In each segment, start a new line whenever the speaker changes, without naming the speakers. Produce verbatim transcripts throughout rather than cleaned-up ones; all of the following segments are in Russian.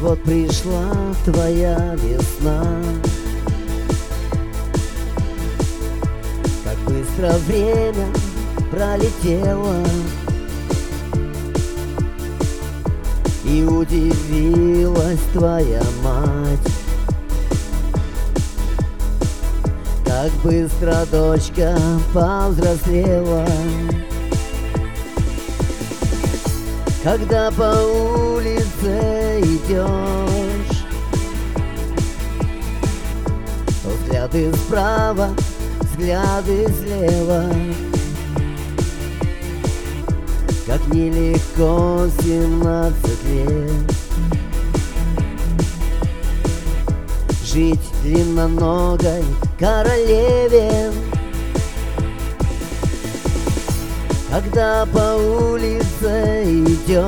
вот пришла твоя весна. Как быстро время пролетело, и удивилась твоя мать. Как быстро дочка повзрослела. Когда по улице идешь, то взгляды справа, взгляды слева. Как нелегко семнадцать лет жить длинноногой королеве. Когда по улице идешь,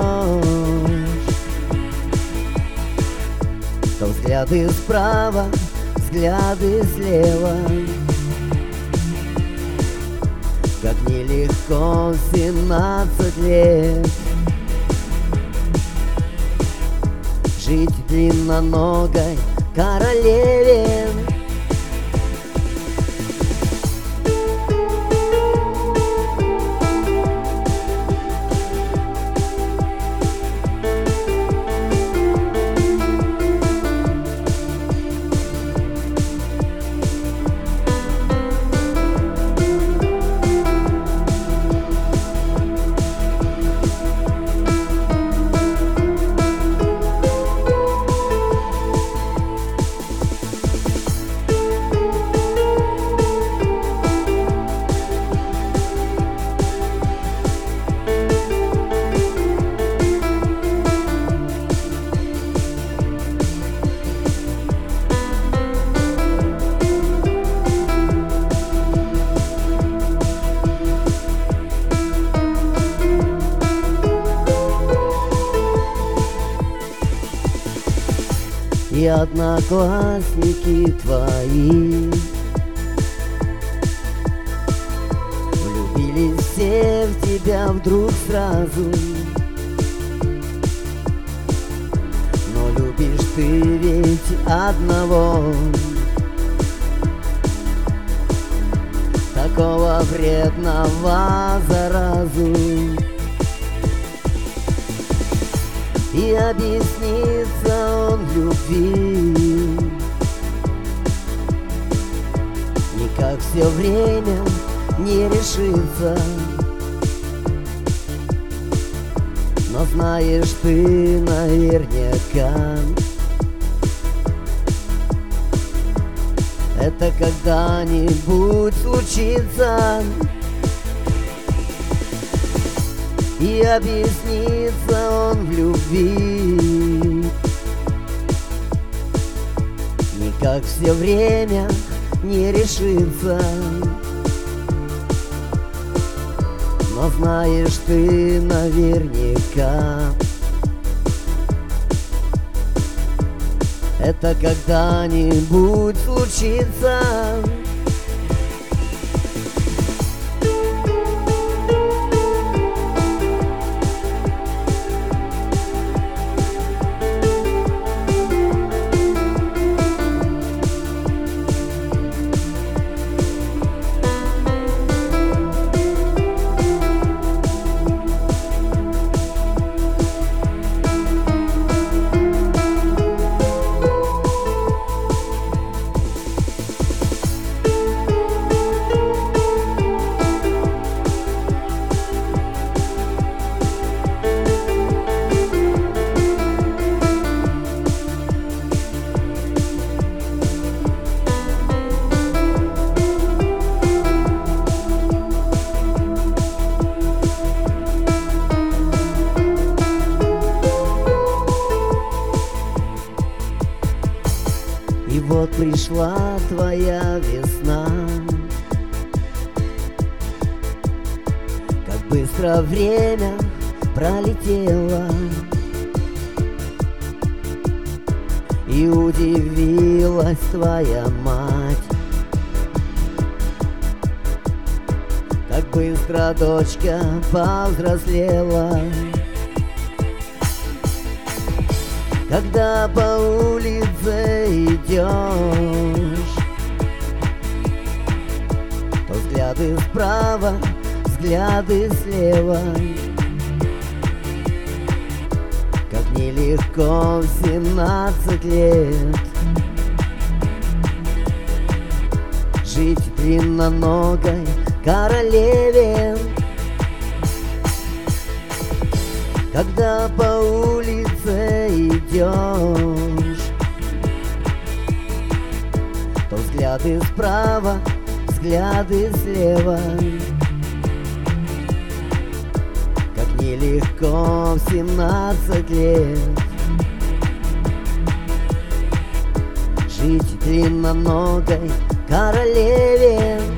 то взгляды справа, взгляды слева. Как нелегко в семнадцать лет жить длинноногой королеве. И одноклассники твои влюбились все в тебя вдруг сразу. Но любишь ты ведь одного, такого вредного заразу. И объяснится он в любви никак все время не решится. Но знаешь ты наверняка, это когда-нибудь случится. И объяснится он в любви никак все время не решится. Но знаешь ты наверняка, это когда-нибудь случится. И вот пришла твоя весна. Как быстро время пролетело, и удивилась твоя мать. Как быстро дочка повзрослела. когда по улице идешь, то взгляды справа, взгляды слева. Как нелегко в семнадцать лет жить длинноногой королеве, когда по улице идешь, то взгляды справа, взгляды слева. Как нелегко в семнадцать лет жить длинноногой королеве.